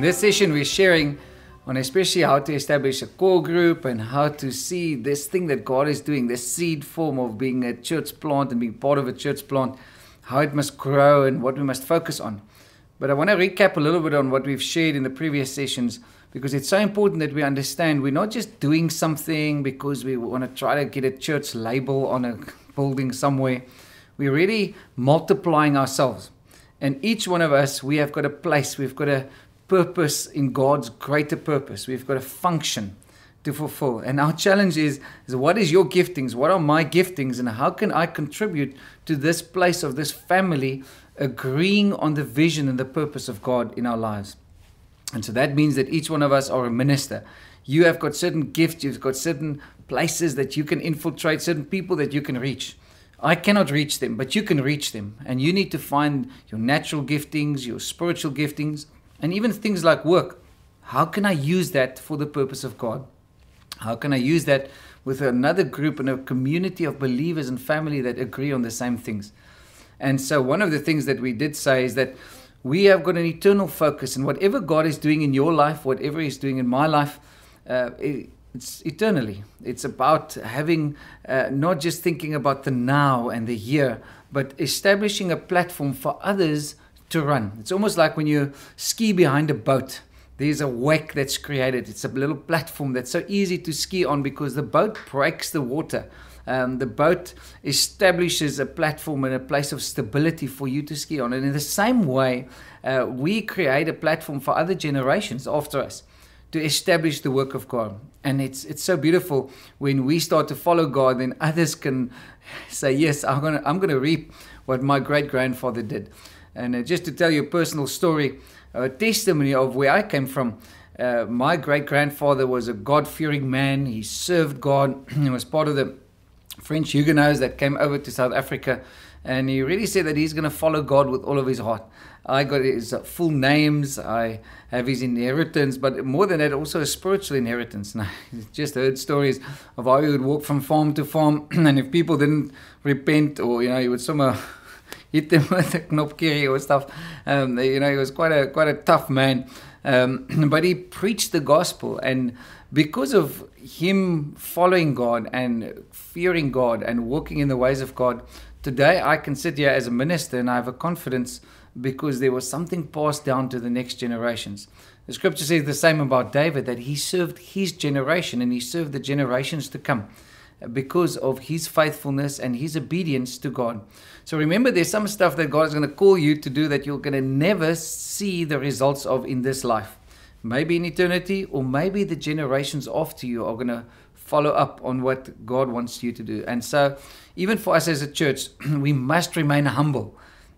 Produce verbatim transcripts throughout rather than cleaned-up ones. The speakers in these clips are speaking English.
In this session, we're sharing on especially how to establish a core group and how to see this thing that God is doing, this seed form of being a church plant and being part of a church plant, how it must grow and what we must focus on. But I want to recap a little bit on what we've shared in the previous sessions, because it's so important that we understand we're not just doing something because we want to try to get a church label on a building somewhere. We're really multiplying ourselves. And each one of us, we have got a place, we've got a purpose in God's greater purpose. We've got a function to fulfill. And our challenge is, is what is your giftings? What are my giftings? And how can I contribute to this place of this family agreeing on the vision and the purpose of God in our lives? And so that means that each one of us are a minister. You have got certain gifts, you've got certain places that you can infiltrate, certain people that you can reach. I cannot reach them, but you can reach them. And you need to find your natural giftings, your spiritual giftings, and even things like work. How can I use that for the purpose of God? How can I use that with another group and a community of believers and family that agree on the same things? And so one of the things that we did say is that we have got an eternal focus, and whatever God is doing in your life, whatever He's doing in my life, uh, it, it's eternally. It's about having, uh, not just thinking about the now and the here, but establishing a platform for others to run. It's almost like when you ski behind a boat. There's a wake that's created. It's a little platform that's so easy to ski on because the boat breaks the water. Um, the boat establishes a platform and a place of stability for you to ski on. And in the same way, uh, we create a platform for other generations after us to establish the work of God. And it's it's so beautiful when we start to follow God, then others can say, yes, I'm going to I'm gonna reap what my great-grandfather did. And uh, just to tell you a personal story, a testimony of where I came from, uh, my great-grandfather was a God-fearing man. He served God. He was part of the French Huguenots that came over to South Africa, and he really said that he's going to follow God with all of his heart. I got his full names, I have his inheritance, but more than that, also a spiritual inheritance. And I just heard stories of how he would walk from farm to farm, and if people didn't repent, or, you know, he would somehow hit them with a knopkerrie or stuff. Um, you know, he was quite a quite a tough man, um, but he preached the gospel, and because of him following God and fearing God and walking in the ways of God, today I can sit here as a minister and I have a confidence because there was something passed down to the next generations. The scripture says the same about David, that he served his generation and he served the generations to come because of his faithfulness and his obedience to God. So remember, there's some stuff that God is going to call you to do that you're going to never see the results of in this life. Maybe in eternity, or maybe the generations after you are going to follow up on what God wants you to do. And so even for us as a church, we must remain humble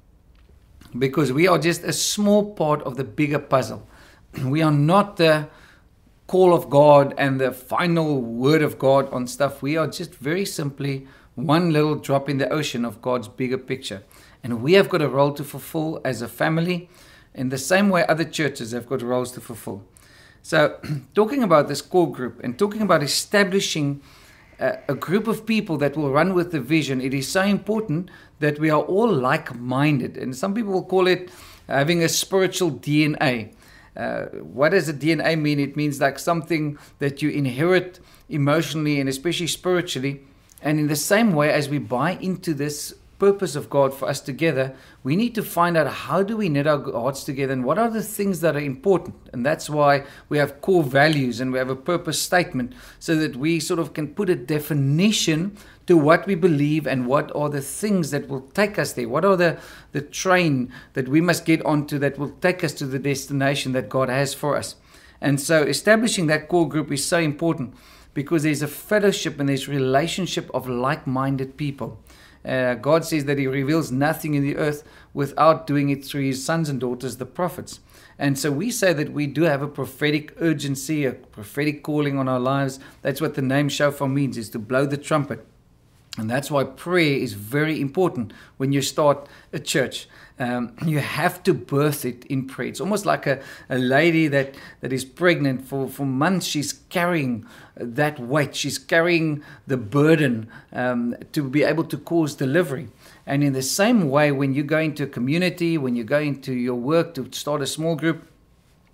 because we are just a small part of the bigger puzzle. We are not the call of God and the final word of God on stuff. We are just very simply one little drop in the ocean of God's bigger picture. And we have got a role to fulfill as a family, in the same way other churches have got roles to fulfill. So talking about this core group and talking about establishing a, a group of people that will run with the vision, it is so important that we are all like-minded. And some people will call it having a spiritual D N A. Uh, what does a D N A mean? It means like something that you inherit emotionally and especially spiritually. And in the same way as we buy into this purpose of God for us together, we need to find out how do we knit our hearts together and what are the things that are important. And that's why we have core values and we have a purpose statement, so that we sort of can put a definition to what we believe and what are the things that will take us there. What are the, the train that we must get onto that will take us to the destination that God has for us. And so establishing that core group is so important because there's a fellowship and there's relationship of like-minded people. Uh, God says that He reveals nothing in the earth without doing it through His sons and daughters, the prophets. And so we say that we do have a prophetic urgency, a prophetic calling on our lives. That's what the name shofar means, is to blow the trumpet. And that's why prayer is very important when you start a church. Um, you have to birth it in prayer. It's almost like a, a lady that, that is pregnant for, for months. She's carrying that weight. She's carrying the burden um, to be able to cause delivery. And in the same way, when you go into a community, when you go into your work to start a small group,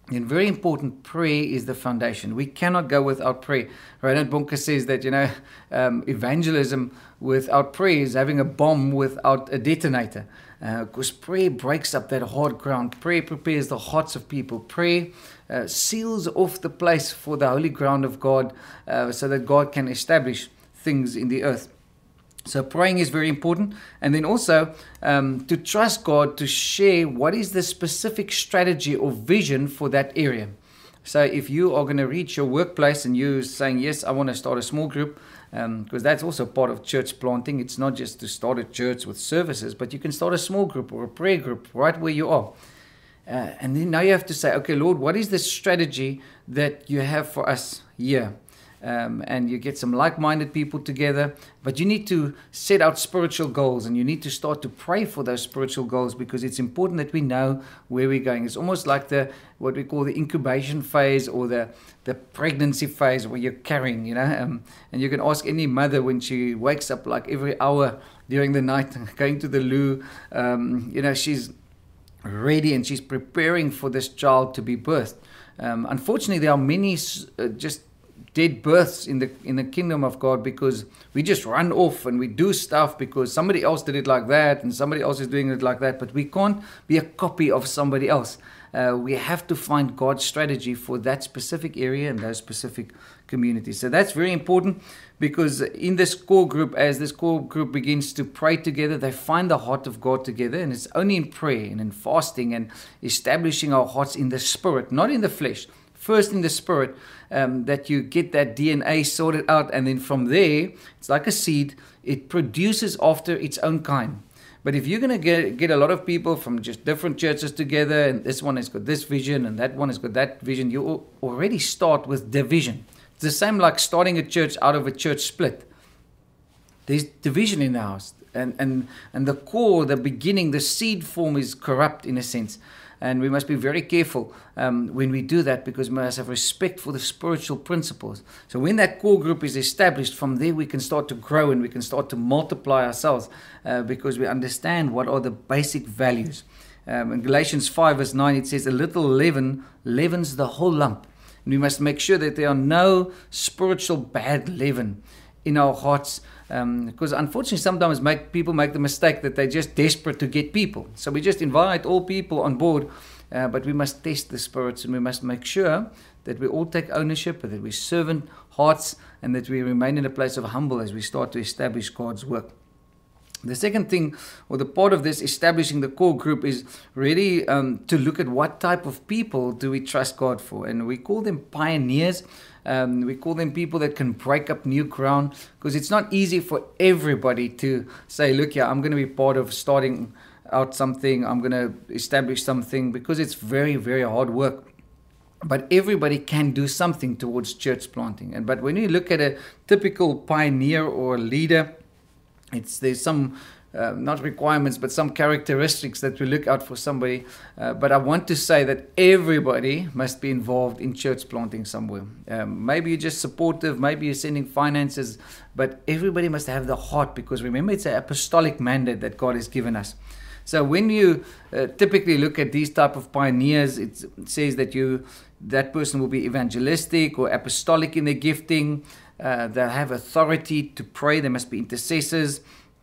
And very important, prayer is the foundation. We cannot go without prayer. Reinhard Bonke says that, you know, um, evangelism without prayer is having a bomb without a detonator. Uh, because prayer breaks up that hard ground. Prayer prepares the hearts of people. Prayer uh, seals off the place for the holy ground of God, uh, so that God can establish things in the earth. So praying is very important. And then also um, to trust God to share what is the specific strategy or vision for that area. So if you are going to reach your workplace and you're saying, yes, I want to start a small group, um, because that's also part of church planting. It's not just to start a church with services, but you can start a small group or a prayer group right where you are. Uh, and then now you have to say, okay, Lord, what is the strategy that you have for us here? Um, and you get some like-minded people together, but you need to set out spiritual goals, and you need to start to pray for those spiritual goals, because it's important that we know where we're going. It's almost like the what we call the incubation phase, or the the pregnancy phase, where you're carrying, you know. Um, and you can ask any mother when she wakes up, like every hour during the night, going to the loo. Um, you know, she's ready and she's preparing for this child to be birthed. Um, unfortunately, there are many uh, just dead births in the in the kingdom of God, because we just run off and we do stuff because somebody else did it like that and somebody else is doing it like that, but we can't be a copy of somebody else. Uh, we have to find God's strategy for that specific area and those specific communities. So that's very important, because in this core group, as this core group begins to pray together, they find the heart of God together, and it's only in prayer and in fasting and establishing our hearts in the spirit, not in the flesh. First in the spirit, um, that you get that D N A sorted out, and then from there, it's like a seed, it produces after its own kind. But if you're going to get, get a lot of people from just different churches together, and this one has got this vision, and that one has got that vision, you already start with division. It's the same like starting a church out of a church split. There's division in the house, and, and, and the core, the beginning, the seed form is corrupt in a sense. And we must be very careful um, when we do that, because we must have respect for the spiritual principles. So when that core group is established, from there we can start to grow and we can start to multiply ourselves, uh, because we understand what are the basic values. Um, in Galatians five verse nine, it says, a little leaven leavens the whole lump. And we must make sure that there are no spiritual bad leaven in our hearts, um, because unfortunately sometimes make, people make the mistake that they're just desperate to get people. So we just invite all people on board, uh, but we must test the spirits, and we must make sure that we all take ownership, that we servant hearts, and that we remain in a place of humble as we start to establish God's work. The second thing, or the part of this establishing the core group, is really um, to look at what type of people do we trust God for. And we call them pioneers. Um, we call them people that can break up new ground, because it's not easy for everybody to say, look, yeah, I'm going to be part of starting out something. I'm going to establish something, because it's very, very hard work. But everybody can do something towards church planting. And but when you look at a typical pioneer or leader, It's there's some uh, not requirements, but some characteristics that we look out for somebody. Uh, but I want to say that everybody must be involved in church planting somewhere. Um, maybe you're just supportive, maybe you're sending finances, but everybody must have the heart, because remember, it's an apostolic mandate that God has given us. So when you uh, typically look at these type of pioneers, it says that you that person will be evangelistic or apostolic in their gifting. Uh, they'll have authority to pray. They must be intercessors.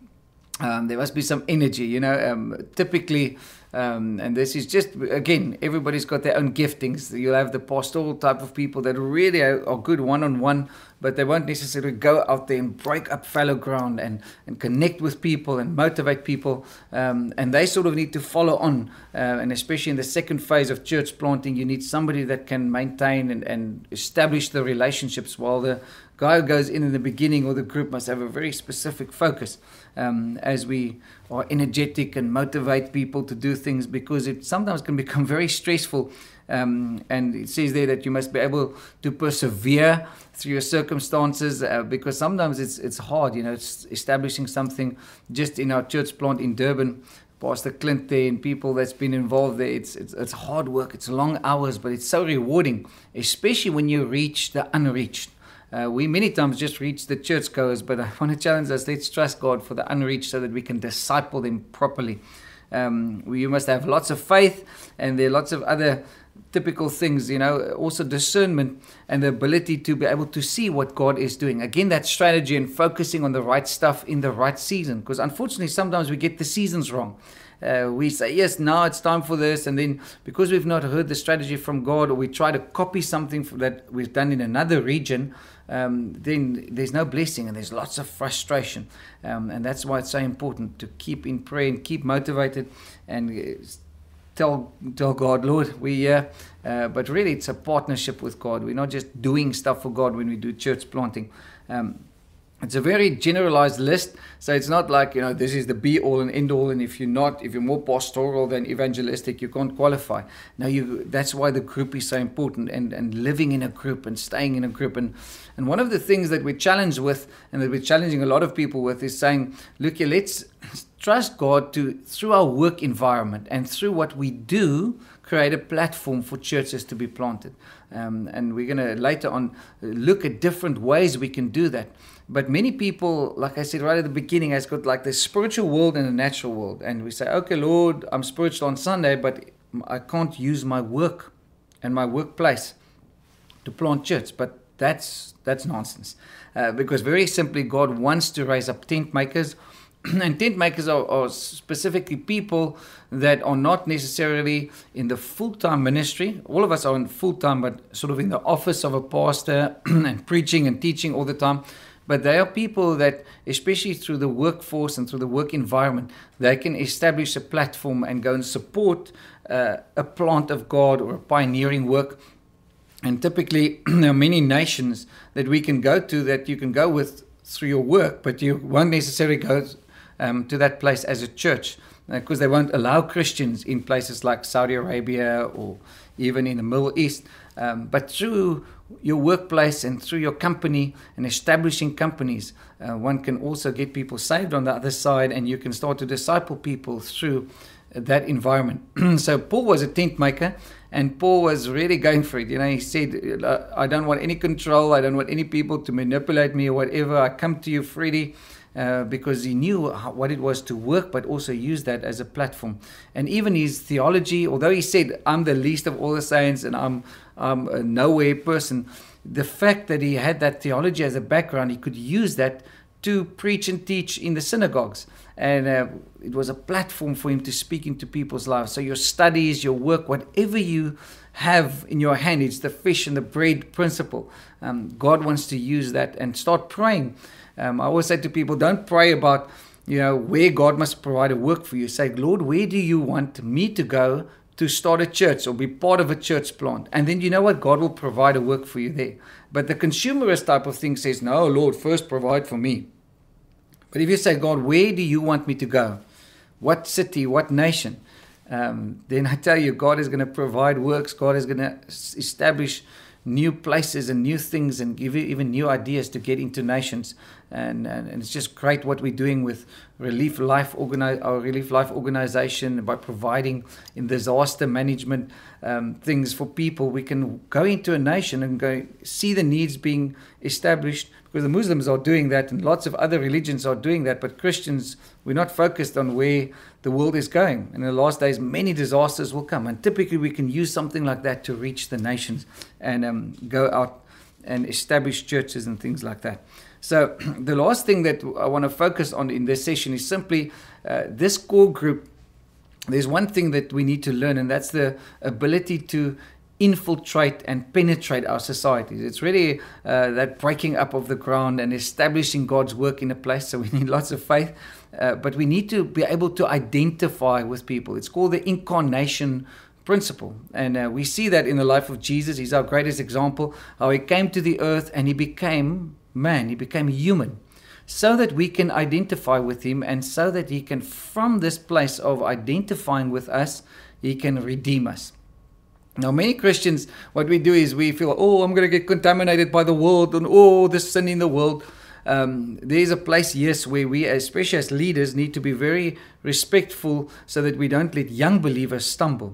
Um, there must be some energy, you know, um, typically, um, and this is just, again, everybody's got their own giftings. You'll have the pastoral type of people that really are, are good one-on-one, but they won't necessarily go out there and break up fallow ground and, and connect with people and motivate people. Um, and they sort of need to follow on. Uh, and especially in the second phase of church planting, you need somebody that can maintain and, and establish the relationships, while the guy who goes in in the beginning, or the group, must have a very specific focus um, as we are energetic and motivate people to do things, because it sometimes can become very stressful. Um, and it says there that you must be able to persevere through your circumstances, uh, because sometimes it's it's hard, you know, it's establishing something. Just in our church plant in Durban, Pastor Clint there and people that's been involved there, it's, it's it's hard work, it's long hours, but it's so rewarding, especially when you reach the unreached. Uh, we many times just reach the churchgoers, but I want to challenge us, let's trust God for the unreached, so that we can disciple them properly. Um, we, you must have lots of faith, and there are lots of other typical things, you know, also discernment and the ability to be able to see what God is doing. Again, that strategy and focusing on the right stuff in the right season. Because unfortunately, sometimes we get the seasons wrong. Uh, we say, yes, now it's time for this. And then because we've not heard the strategy from God, or we try to copy something that we've done in another region, um, then there's no blessing and there's lots of frustration. Um, and that's why it's so important to keep in prayer and keep motivated and uh, Tell, tell God, Lord, we're here. Uh, but really, it's a partnership with God. We're not just doing stuff for God when we do church planting. Um, it's a very generalized list. So it's not like, you know, this is the be all and end all. And if you're not, if you're more pastoral than evangelistic, you can't qualify. Now, you, that's why the group is so important, and, and living in a group and staying in a group. And, and one of the things that we're challenged with, and that we're challenging a lot of people with, is saying, look here, let's trust God to, through our work environment and through what we do, create a platform for churches to be planted. Um, and we're going to later on look at different ways we can do that. But many people, like I said right at the beginning, has got like the spiritual world and the natural world. And we say, okay, Lord, I'm spiritual on Sunday, but I can't use my work and my workplace to plant church. But that's that's nonsense. Uh, because very simply, God wants to raise up tent makers. And tent makers are, are specifically people that are not necessarily in the full-time ministry. All of us are in full-time, but sort of in the office of a pastor and preaching and teaching all the time. But they are people that, especially through the workforce and through the work environment, they can establish a platform and go and support uh, a plant of God or a pioneering work. And typically, there are many nations that we can go to that you can go with through your work, but you won't necessarily go Um, to that place as a church, because uh, they won't allow Christians in places like Saudi Arabia or even in the Middle East. Um, but through your workplace and through your company and establishing companies, uh, one can also get people saved on the other side, and you can start to disciple people through that environment. So Paul was a tent maker, and Paul was really going for it. You know, he said, I don't want any control. I don't want any people to manipulate me or whatever. I come to you freely. Uh, because he knew how, what it was to work, but also use that as a platform. And even his theology, although he said, I'm the least of all the saints and I'm, I'm a nowhere person, the fact that he had that theology as a background, he could use that to preach and teach in the synagogues. And uh, it was a platform for him to speak into people's lives. So your studies, your work, whatever you have in your hand, it's the fish and the bread principle. Um, God wants to use that, and start praying. Um, I always say to people, don't pray about, you know, where God must provide a work for you. Say, Lord, where do you want me to go to start a church or be part of a church plant? And then you know what? God will provide a work for you there. But the consumerist type of thing says, no, Lord, first provide for me. But if you say, God, where do you want me to go? What city, what nation? Um, then I tell you, God is going to provide works. God is going to establish new places and new things, and give you even new ideas to get into nations. And, and, and it's just great what we're doing with Relief Life, organi- our Relief Life organization, by providing in disaster management um, things for people. We can go into a nation and go see the needs being established, because the Muslims are doing that and lots of other religions are doing that. But Christians, we're not focused on where the world is going. And in the last days, many disasters will come. And typically we can use something like that to reach the nations and um, go out and establish churches and things like that. So the last thing that I want to focus on in this session is simply uh, this core group. There's one thing that we need to learn, and that's the ability to infiltrate and penetrate our societies. It's really uh, that breaking up of the ground and establishing God's work in a place. So we need lots of faith, uh, but we need to be able to identify with people. It's called the incarnation principle. And uh, we see that in the life of Jesus. He's our greatest example, how he came to the earth and he became man, he became human, so that we can identify with him, and so that he can, from this place of identifying with us, he can redeem us. Now, many Christians, what we do is we feel, oh, I'm going to get contaminated by the world, and oh, the sin in the world. Um, there's a place, yes, where we, especially as leaders, need to be very respectful so that we don't let young believers stumble.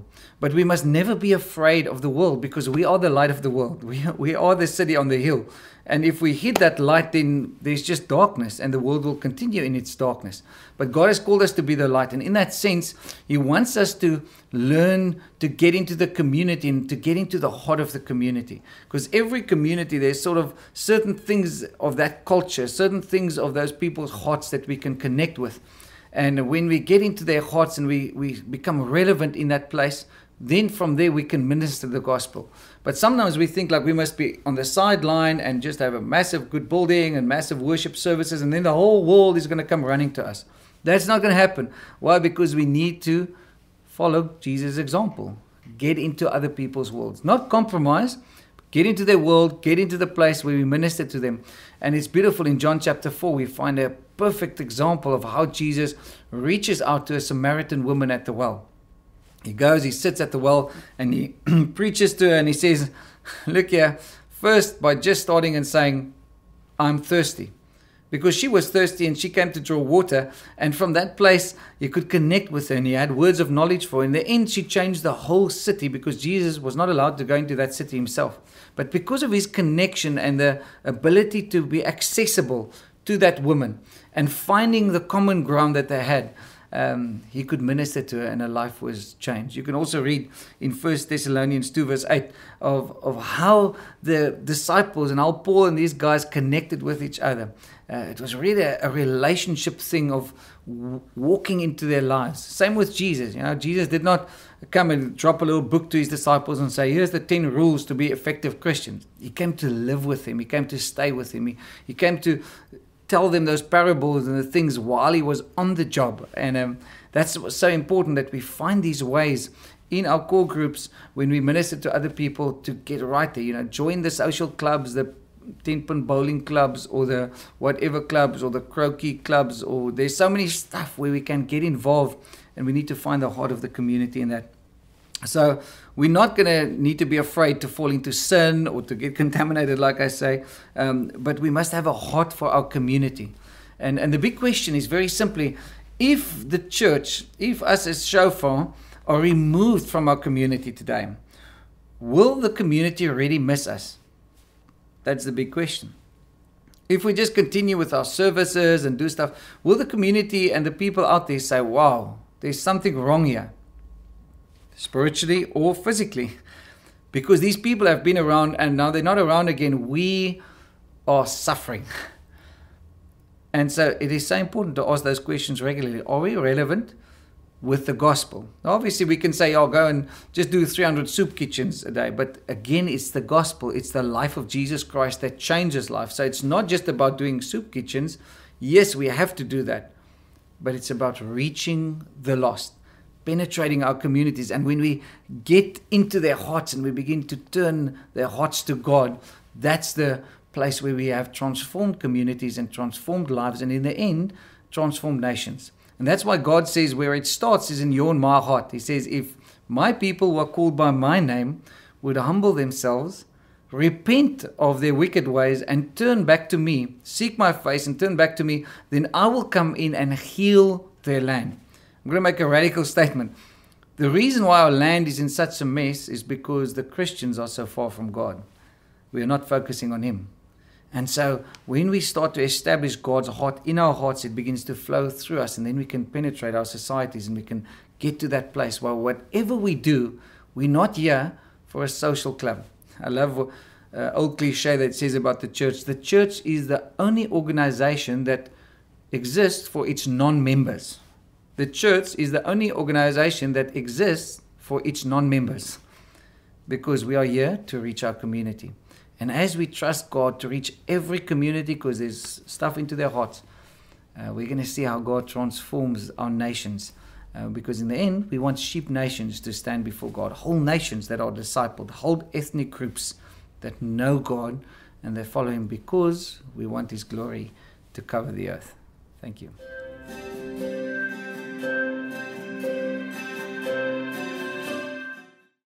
But we must never be afraid of the world, because we are the light of the world. We are, we are the city on the hill. And if we hid that light, then there's just darkness, and the world will continue in its darkness. But God has called us to be the light. And in that sense, He wants us to learn to get into the community and to get into the heart of the community. Because every community, there's sort of certain things of that culture, certain things of those people's hearts that we can connect with. And when we get into their hearts and we, we become relevant in that place, then from there we can minister the gospel. But sometimes we think like we must be on the sideline and just have a massive good building and massive worship services, and then the whole world is going to come running to us. That's not going to happen. Why? Because we need to follow Jesus' example. Get into other people's worlds. Not compromise. Get into their world. Get into the place where we minister to them. And it's beautiful. In John chapter four, we find a perfect example of how Jesus reaches out to a Samaritan woman at the well. He goes, he sits at the well, and he preaches to her, and he says, look here, first by just starting and saying, I'm thirsty. Because she was thirsty and she came to draw water, and from that place he could connect with her, and he had words of knowledge for her. In the end, she changed the whole city, because Jesus was not allowed to go into that city himself. But because of his connection and the ability to be accessible to that woman and finding the common ground that they had, Um, he could minister to her, and her life was changed. You can also read in First Thessalonians two verse eight of, of how the disciples and how Paul and these guys connected with each other. Uh, it was really a, a relationship thing of w- walking into their lives. Same with Jesus. You know, Jesus did not come and drop a little book to his disciples and say, here's the ten rules to be effective Christians. He came to live with him. He came to stay with him. He, he came to tell them those parables and the things while he was on the job. And um, that's what's so important, that we find these ways in our core groups when we minister to other people to get right there. You know, join the social clubs, the ten-pin bowling clubs, or the whatever clubs, or the croquet clubs, or there's so many stuff where we can get involved, and we need to find the heart of the community in that. So we're not going to need to be afraid to fall into sin or to get contaminated, like I say, um, but we must have a heart for our community. And and the big question is very simply, if the church, if us as Shofar are removed from our community today, will the community really miss us? That's the big question. If we just continue with our services and do stuff, will the community and the people out there say, wow, there's something wrong here? Spiritually or physically, because these people have been around and now they're not around again. We are suffering. And so it is so important to ask those questions regularly. Are we relevant with the gospel? Now, obviously we can say, oh, go and just do three hundred soup kitchens a day. But again, it's the gospel. It's the life of Jesus Christ that changes life. So it's not just about doing soup kitchens. Yes, we have to do that. But it's about reaching the lost, penetrating our communities. And when we get into their hearts and we begin to turn their hearts to God, that's the place where we have transformed communities and transformed lives, and in the end, transformed nations. And that's why God says where it starts is in your and my heart. He says, if my people who are called by my name would humble themselves, repent of their wicked ways, and turn back to me, seek my face and turn back to me, then I will come in and heal their land. I'm going to make a radical statement. The reason why our land is in such a mess is because the Christians are so far from God. We are not focusing on Him. And so when we start to establish God's heart in our hearts, it begins to flow through us, and then we can penetrate our societies, and we can get to that place where whatever we do, we're not here for a social club. I love uh, old cliche that says about the church. The church is the only organization that exists for its non-members. The church is the only organization that exists for its non-members, because we are here to reach our community. And as we trust God to reach every community, because there's stuff into their hearts, uh, we're going to see how God transforms our nations. Uh, because in the end, we want sheep nations to stand before God, whole nations that are discipled, whole ethnic groups that know God and they follow Him, because we want His glory to cover the earth. Thank you.